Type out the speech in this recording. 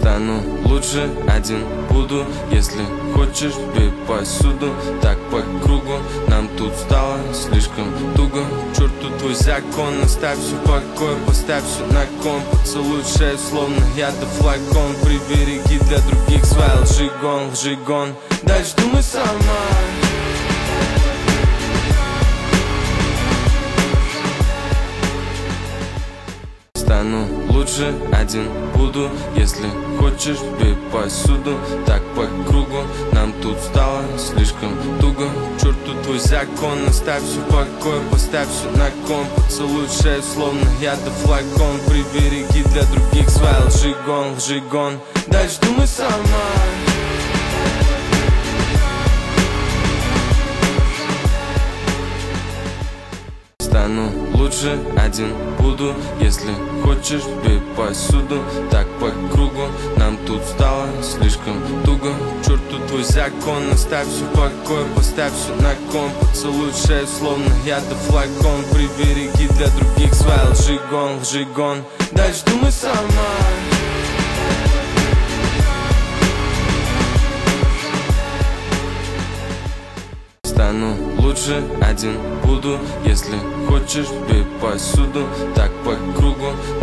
Стану лучше, один буду. Если хочешь, бей посуду. Так по кругу, нам тут стало слишком туго. Черту твой закон, оставь все в покое. Поставь все на кон, поцелуй шею, словно яда флакон. Прибереги для других свой лжигон. Дальше думай сама. Стану лучше, один буду. Если хочешь, бей посуду. Так по кругу, нам тут стало слишком туго. Черту твой закон, оставь все в покое. Поставь все на кон, поцелуй шею, словно яда флакон. Прибереги для других свой лжигон. Дальше думай сама. Стану лучше, один буду. Если хочешь, бей посуду. Так по кругу, нам тут стало слишком туго. Черту твой закон, оставь все в покое. Поставь все на кон, поцелуй шею, словно яда флакон. Прибереги для других свой лжигон. Дальше думай сама. Стану лучше, один буду. Если хочешь, бей посуду. Так по кругу.